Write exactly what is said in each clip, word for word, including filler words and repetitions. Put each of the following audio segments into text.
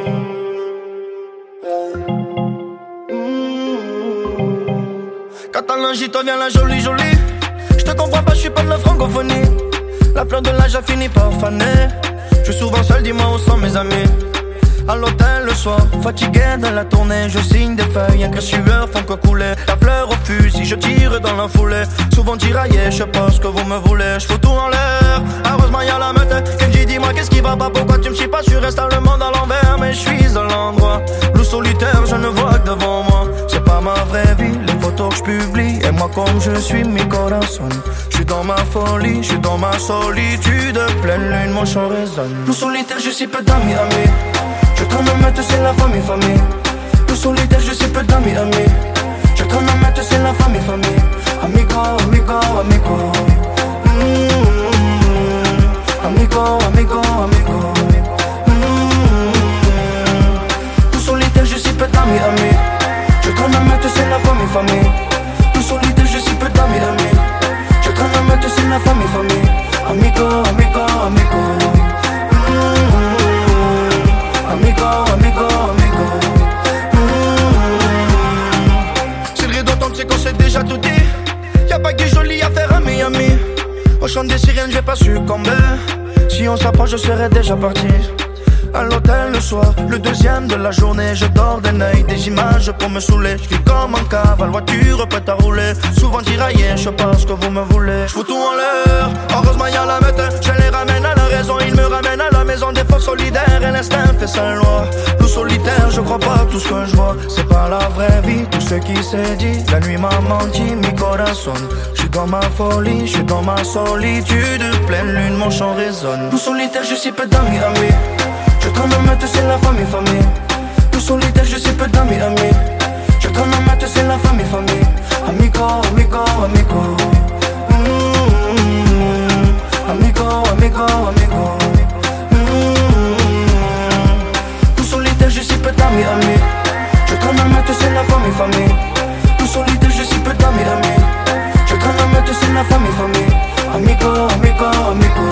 Catalan, j'y te viens la jolie jolie. J'te comprends pas, j'suis pas de la francophonie. La fleur de l'âge a fini par faner. J'suis souvent seul, dis-moi où sont mes amis. À l'hôtel le soir, fatigué de la tournée. Je signe des feuilles, un sueur font que couler. La fleur au fusil, je tire dans la foulée. Souvent tiraillé, je sais pas ce que vous me voulez. J'fous tout en l'air, heureusement y'a la meute. Kenji, dis-moi qu'est-ce qui va pas, pourquoi tu me suis pas. Je reste à le monde à l'envers, mais je suis à l'endroit. Loup solitaire, je ne vois que devant moi. C'est pas ma vraie vie, les photos que je publie. Et moi comme je suis, mi corazon. J'suis dans ma folie, j'suis dans ma solitude. Pleine lune, mon chant résonne. Loup solitaire, je suis peu d'amis, amis. Je traîne en mettre, c'est la famille, famille. Loup solitaire, je sais peu d'amis, amis. Je traîne en mettre, c'est la famille, famille. Amigo, amigo, amigo. Mmh, amigo, amigo, amigo. Mmh, Loup solitaire, je sais peu d'amis, amis. Je traîne en mettre, c'est la famille, famille. Loup solitaire, je sais peu d'amis, amis. Je traîne en mettre, c'est la famille, famille. Amigo, amigo, amigo. Amigo, amigo, amigo. Mmh. Si le rideau tombe, c'est qu'on s'est déjà tout dit. Y'a pas que du joli à faire à Miami. Au chant des sirènes, j'ai pas succombé. Si on s'approche, je serais déjà parti. À l'hôtel le soir, le deuxième de la journée. Je dors des nuits, des images pour me saouler. Je vis comme un cavale, voiture prête à rouler. Souvent tiraillé, je sais pas ce que vous me voulez. Je fous tout en l'air, heureusement y'a la meute. Je les ramène à la raison, ils me ramènent à la maison. Des forces solidaires et l'instinct fait sa loi. Loup solitaire, je crois pas tout ce que je vois. C'est pas la vraie vie, tout ce qui s'est dit. La nuit m'a menti, mi corazon. J'suis dans ma folie, j'suis dans ma solitude. Pleine lune, mon chant résonne. Loup solitaire, je suis peu d'amis, amis. Je traîne en mettre, c'est la famille, famille. Loup solitaire, je sais peu d'amis, amis. Je traîne en mettre, c'est la famille, famille. Amigo, amigo, amigo. Mmh, amigo, amigo, amigo. Mmh, Loup solitaire, je sais peu d'amis, amis. Je traîne en mettre, c'est la famille, famille. Loup solitaire, je sais peu d'amis, amis. Je traîne en mettre, c'est la famille, famille. Amigo, amigo, amigo.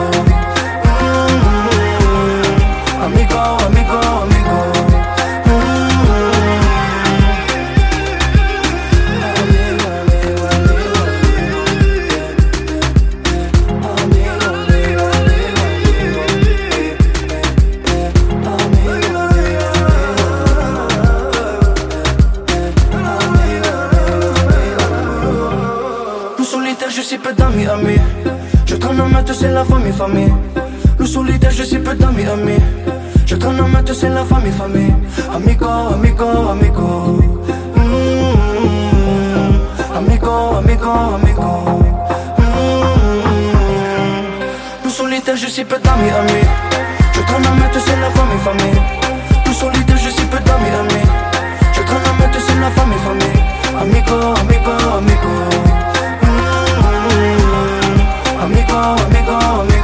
Amigo, amigo, amigo. Loup solitaire, je sais peu d'amis, amis. Je traîne en mettre, c'est la famille, famille. Loup solitaire, je sais peu d'amis, amis. Je traîne en mettre, c'est la famille, famille. Amigo, amigo, amigo. Mmh, amigo, amigo, amigo. Mmh, Loup solitaire, je sais peu d'amis, amis. Je traîne en mettre, c'est la famille, famille. Loup solitaire, je sais peu d'amis, amis. Je traîne en mettre, c'est la famille, famille. Amigo, amigo, amigo. Mmh, amigo, amigo, amigo.